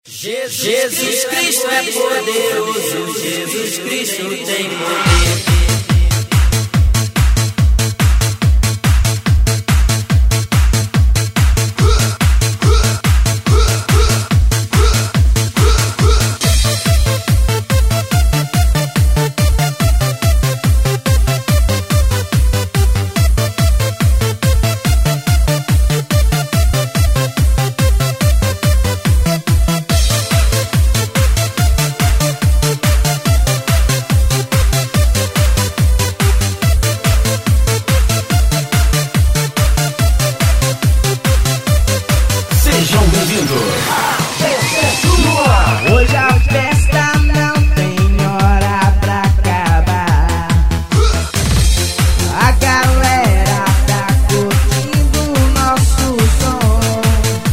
Jesus Cristo é poderoso, Jesus Cristo tem poder. Sejam bem-vindos. Hoje a festa não tem hora pra acabar. A galera tá curtindo o nosso som.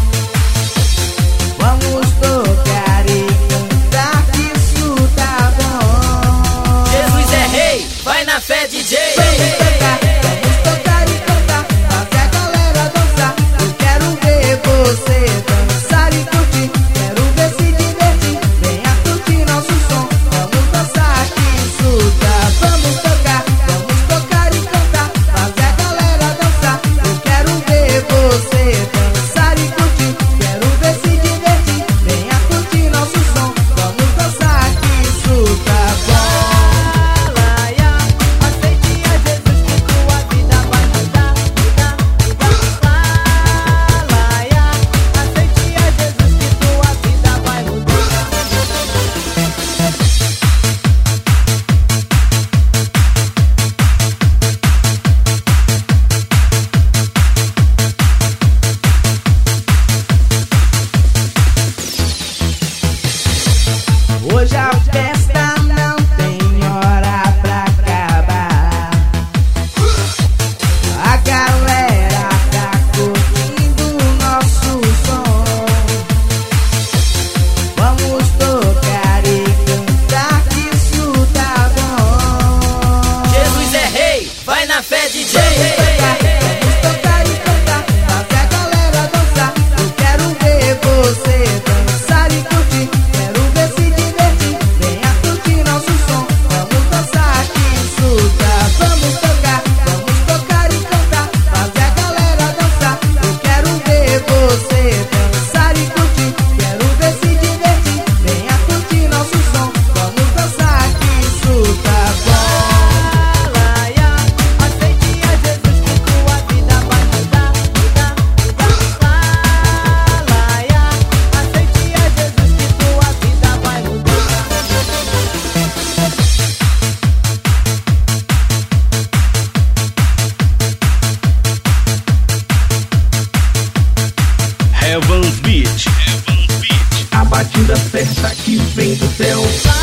Vamos tocar e cantar que isso tá bom. Jesus é rei, vai na fé, DJ. Vamos tocar e cantar, fazer a galera dançar. Eu quero ver você dançar e curtir. Quero ver se divertir, venha curtir nosso som. Vamos dançar que isso tá. Vamos tocar e cantar, fazer a galera dançar. Eu quero ver você dançar e curtir. Quero ver se divertir, venha curtir nosso som. Vamos dançar que isso tá bom. Hoje a festa não tem hora pra acabar. A galera tá curtindo o nosso som. Vamos tocar e cantar que isso tá bom. Jesus é rei, vai na fé, DJ. Vamos tocar e cantar, fazer a galera dançar. Eu quero ver você dançar e curtir. Quero ver se divertir, venha curtir nosso som. Vamos dançar que isso tá. Vamos tocar e cantar, fazer a galera dançar. Eu quero ver você dançar e curtir. Quero ver se divertir, venha curtir nosso som. Vamos dançar que isso tá bom. Heaven's Beach. A batida certa que vem do céu.